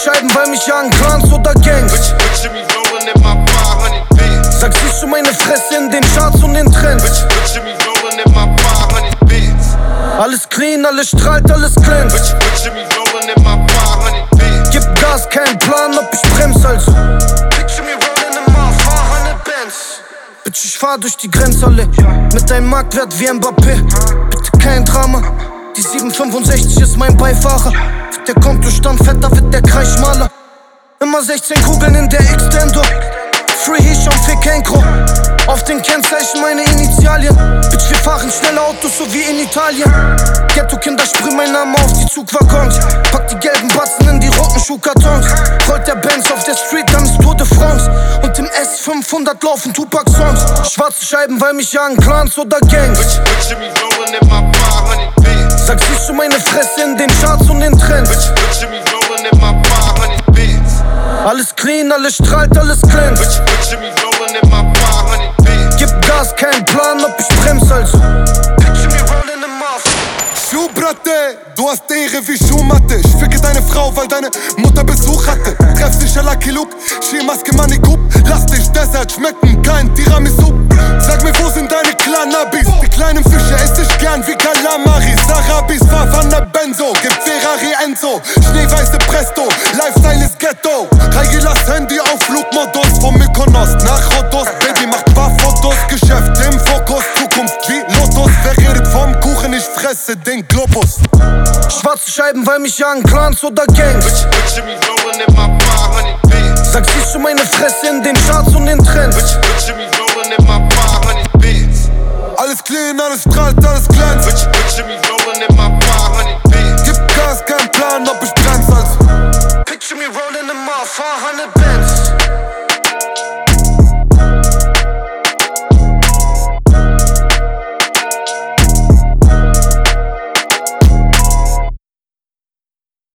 Scheiben, weil mich jagen Clans oder Gangs. Sag, siehst du meine Fresse in den Charts und den Trends? Alles clean, alles strahlt, alles glänzt. Gib Gas, kein Plan, ob ich brems also. Bitch, ich fahr durch die Grenzhalle mit einem Marktwert wie Mbappé. Bitte kein Drama, die 765 ist mein Beifahrer. Wird der Kontostand fetter, wird der Kreis schmaler. Immer 16 Kugeln in der Extendor. Free Hisham, Fick Henkro. Auf den Kennzeichen meine Initialien. Bitch, wir fahren schnelle Autos, so wie in Italien. Ghetto-Kinder sprühen meinen Namen auf die Zugwaggons. Pack die gelben Batzen in die roten Schuhkartons. Rollt der Benz auf der Street, dann ist Tour de France. Und im S500 laufen Tupac-Songs. Schwarze Scheiben, weil mich jagen Clans oder Gangs. Sag, siehst du meine Fresse in den Charts und den Trends? Alles clean, alles strahlt, alles glänzt. Gib Gas, kein Plan, ob ich brems also. Schuh, Bratte, du hast Ehre wie Schuhmatte. Ich ficke deine Frau, weil deine Mutter Besuch hatte. Treff dich, Lucky Luke, Skimaske, Manikup. Lass dich Desert schmecken, kein Tiramisu. Sag mir, wo sind deine Cannabis? Die kleinen Fische ess ich gern wie Kalamaris. Arabis, fahr von der Benzo, gib Ferrari Enzo. Schneeweiße Presto, Lifestyle ist Ghetto. Raigilas Handy auf Flugmodus vom Mykonos nach Rhodos. Baby macht paar Fotos, Geschäft im Fokus. Zukunft wie Lotus, wer redet vom Kuchen? Ich fresse den Globus. Schwarze Scheiben, weil mich jagen Clans oder Gangs. Sag, siehst du meine Fresse in den Charts und den Trends? Alles clean, alles strahlt, alles glänzt. Gib Gas, kein Plan, ob ich brems als. Picture me rolling in my 400 Benz.